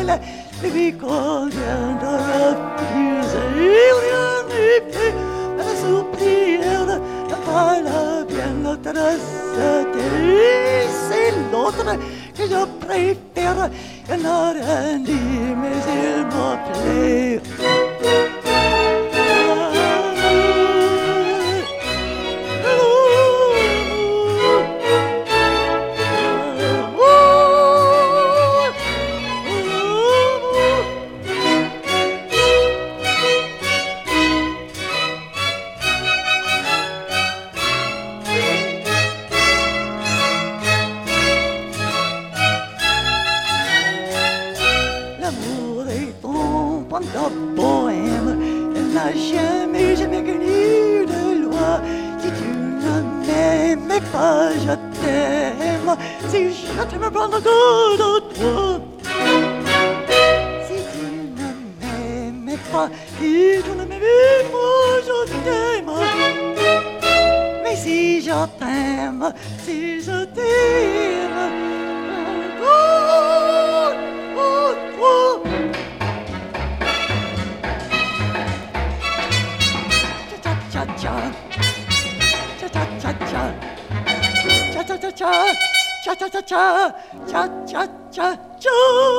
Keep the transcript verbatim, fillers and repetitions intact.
belle, et puis quand viendra plus rien n'est plus à la soupir, pas la bien l'autre, c'est l'autre que je préfère, il n'a rien dit, mais il m'a plaît. L'amour est ton point de poème, elle n'a jamais, jamais connu de loi. Si tu ne m'aimais pas, je t'aime. Si je t'aime, prends le goût de toi. Si tu ne m'aimais pas, si tu ne m'aimais pas, je t'aime. Mais si je t'aime, si je t'aime, oh, oh, oh. Cha-cha-cha-cha, cha-cha-cha-cha, cha-cha-cha-cha, cha-cha-cha-cha, cha-cha-cha-cha.